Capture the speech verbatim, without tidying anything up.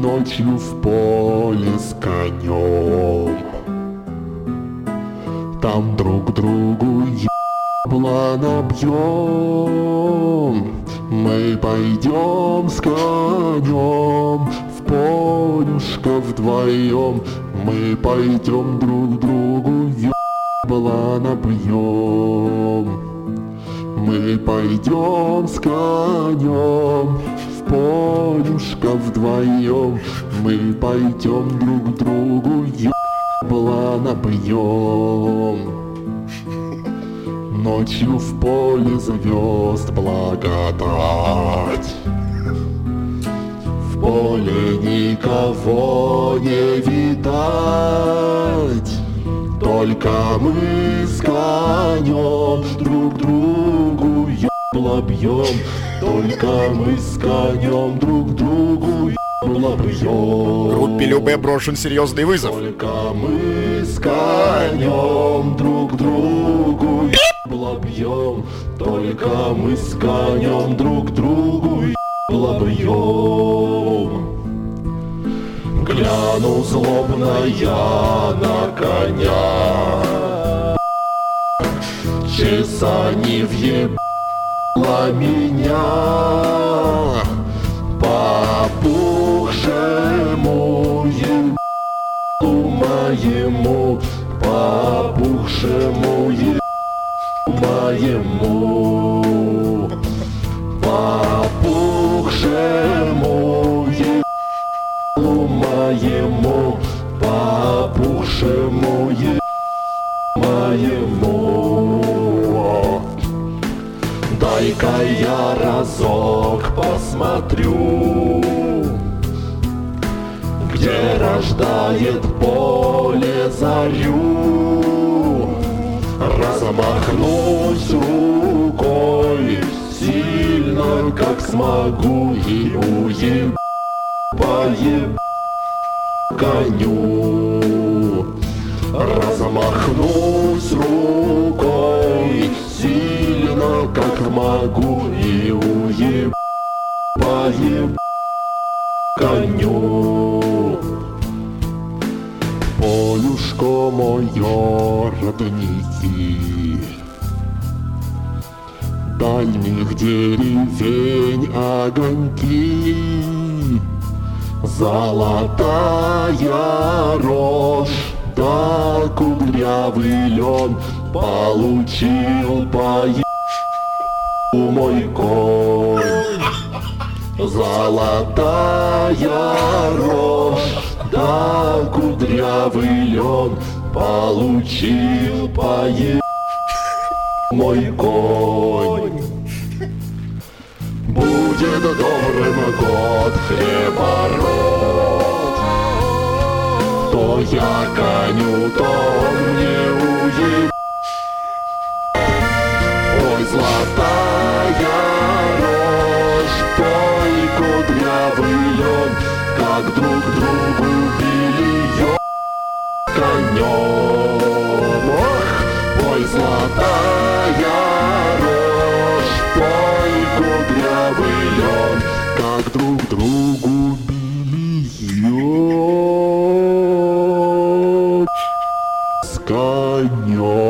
ночью в поле с конем. Там друг другу ебла набьем. Мы пойдем с конем в полюшко вдвоем. Мы пойдем друг другу ебла набьем. Мы пойдем с конем в полюшко вдвоем. Мы пойдем друг другу ебла набьем. Ночью в поле звезд благодать. В поле никого не видать. Только мы с конем друг другу ебла бьем. Только мы с конем друг другу ебла бьем. Группе Любэ брошен серьезный вызов. Только мы с конем друг другу ебла бьем. Только мы с конем друг другу ебла бьем. Гляну злобно я на коня, часа не въебла меня. Попухшему ебалу моему, попухшему ебалу моему, попухшему ебалу моему, попухшему ебалу моему. Дай-ка я разок посмотрю, где рождает поле зарю. Размахнусь рукой сильно, как смогу, и уеб поеб коню. Размахнусь рукой сильно, как могу, и уеб поеб коню. Полюшко мое родники дальних деревень огоньки. Золотая рожь да кудрявый лен получил поеб мой конь. Золотая рожь да кудрявый лен получил поеб мой конь. Будет добрым год хлебород, то я коню, то он мне уеб. Ой, золотая рожь, ой, кудрявый лен, как друг другу били ё конем. Ох, ой, золотая рожь, ой, кудрявый лен, как друг другу били ё с конем.